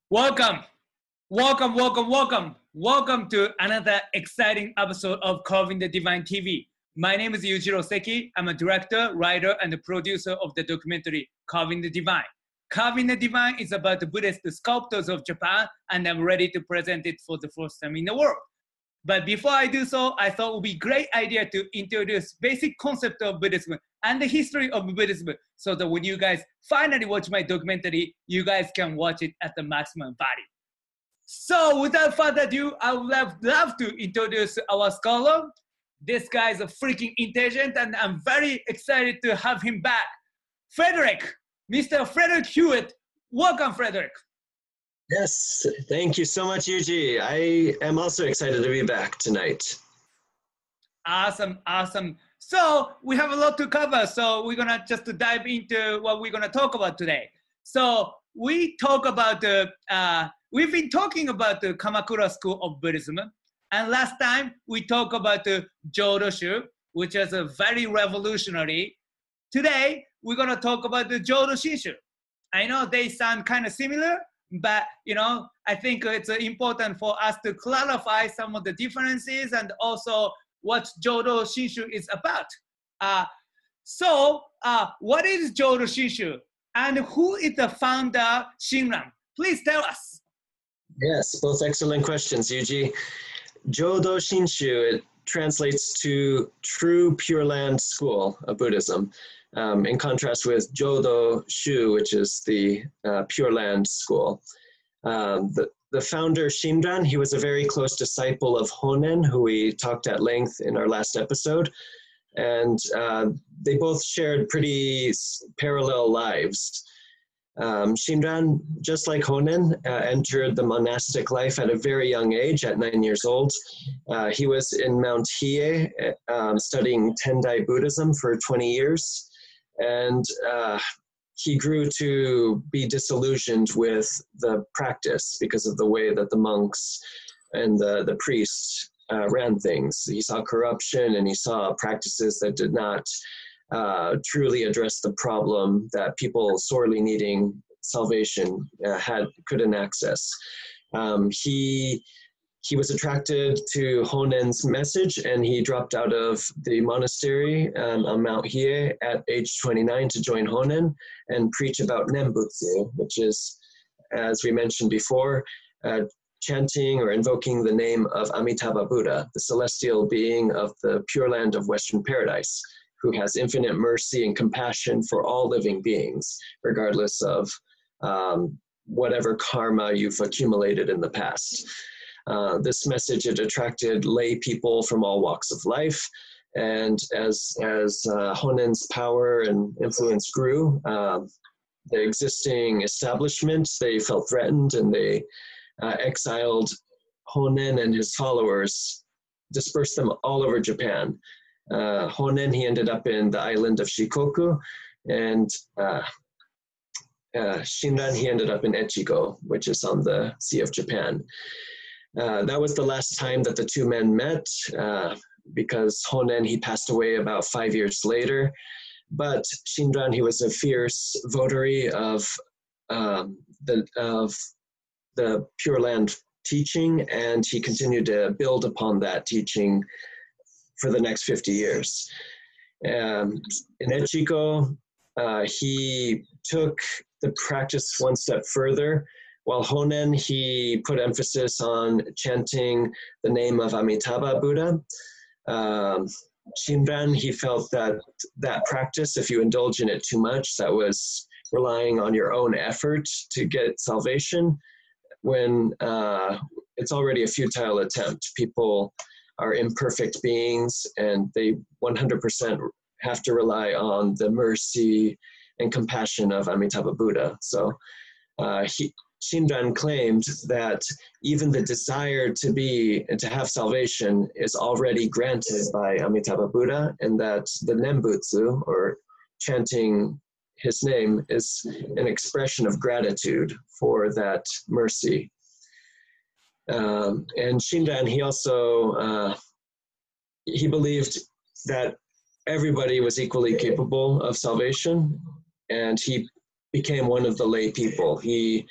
Welcome, welcome to another exciting episode of Carving the Divine TV. My name is Yujiro Seki. I'm a director, writer, and the producer of the documentary Carving the Divine. Carving the Divine is about the Buddhist sculptors of Japan, and I'm ready to present it for the first time in the world. But before I do so, I thought it would be a great idea to introduce basic concept of Buddhism and the history of Buddhism so that when you guys finally watch my documentary, you guys can watch it at the maximum value. So without further ado, I would love to introduce our scholar. This guy is a freaking intelligent and I'm very excited to have him back. Frederick, Mr. Frederick Hewitt. Welcome, Frederick. Yes, thank you so much, Yuji. I am also excited to be back tonight. Awesome. So we have a lot to cover. So we're gonna just dive into what we're gonna talk about today. So we've been talking about the Kamakura School of Buddhism. And last time we talked about the Jodo Shu, which is a very revolutionary. Today, we're gonna talk about the Jodo Shinshu. I know they sound kind of similar, but I think it's important for us to clarify some of the differences and also what Jodo Shinshu is about. What is Jodo Shinshu and who is the founder Shinran? Please tell us. Yes, both excellent questions, Yuji. Jodo Shinshu, it translates to True Pure Land School of Buddhism, in contrast with Jodo Shu, which is the Pure Land School. The founder, Shinran, he was a very close disciple of Honen, who we talked at length in our last episode. And they both shared pretty parallel lives. Shinran, just like Honen, entered the monastic life at a very young age, at 9 years old. He was in Mount Hiei studying Tendai Buddhism for 20 years. And he grew to be disillusioned with the practice because of the way that the monks and the priests ran things. He saw corruption and he saw practices that did not truly address the problem that people sorely needing salvation couldn't access. He was attracted to Honen's message and he dropped out of the monastery on Mount Hiei at age 29 to join Honen and preach about Nembutsu, which is, as we mentioned before, chanting or invoking the name of Amitabha Buddha, the celestial being of the Pure Land of Western Paradise, who has infinite mercy and compassion for all living beings, regardless of whatever karma you've accumulated in the past. This message, it attracted lay people from all walks of life, and as Honen's power and influence grew, the existing establishment, they felt threatened and they exiled Honen and his followers, dispersed them all over Japan. Honen, he ended up in the island of Shikoku, and Shinran, he ended up in Echigo, which is on the Sea of Japan. That was the last time that the two men met, because Honen, he passed away about 5 years later. But Shinran, he was a fierce votary of the Pure Land teaching, and he continued to build upon that teaching for the next 50 years. In Echigo, he took the practice one step further. While Honen, he put emphasis on chanting the name of Amitabha Buddha. Shinran, he felt that practice, if you indulge in it too much, that was relying on your own effort to get salvation, when it's already a futile attempt. People are imperfect beings and they 100% have to rely on the mercy and compassion of Amitabha Buddha. So Shinran claimed that even the desire to have salvation is already granted by Amitabha Buddha, and that the Nembutsu, or chanting his name, is an expression of gratitude for that mercy. And Shinran, he also, he believed that everybody was equally capable of salvation, and he became one of the lay people. He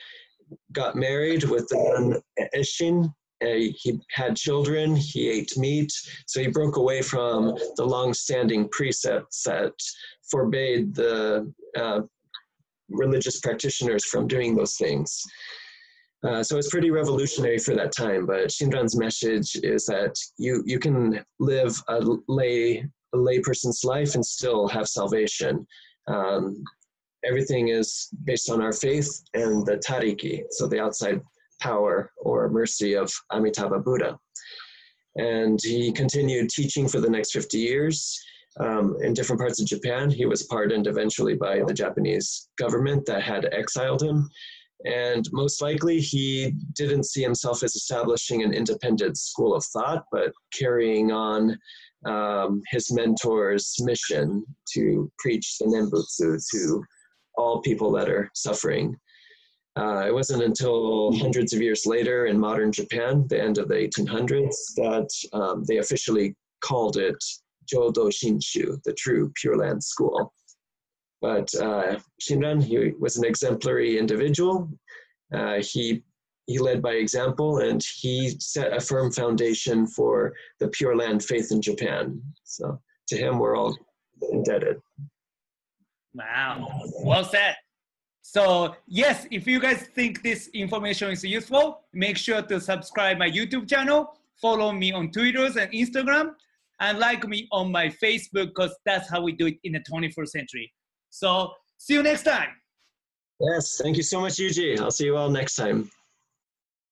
got married with the nun Eshin. He had children, he ate meat, so he broke away from the long-standing precepts that forbade the religious practitioners from doing those things. So it's pretty revolutionary for that time, but Shinran's message is that you can live a lay person's life and still have salvation. Everything is based on our faith and the tariki, so the outside power or mercy of Amitabha Buddha. And he continued teaching for the next 50 years in different parts of Japan. He was pardoned eventually by the Japanese government that had exiled him. And most likely he didn't see himself as establishing an independent school of thought, but carrying on his mentor's mission to preach the Nembutsu to all people that are suffering. It wasn't until hundreds of years later in modern Japan, the end of the 1800s, that they officially called it Jodo Shinshu, the true Pure Land school. But Shinran, he was an exemplary individual. He led by example, and he set a firm foundation for the Pure Land faith in Japan. So to him, we're all indebted. Wow, well said. So yes, if you guys think this information is useful, make sure to subscribe my YouTube channel, follow me on Twitter and Instagram, and like me on my Facebook, because that's how we do it in the 21st century. So see you next time. Yes, thank you so much, Yuji. I'll see you all next time.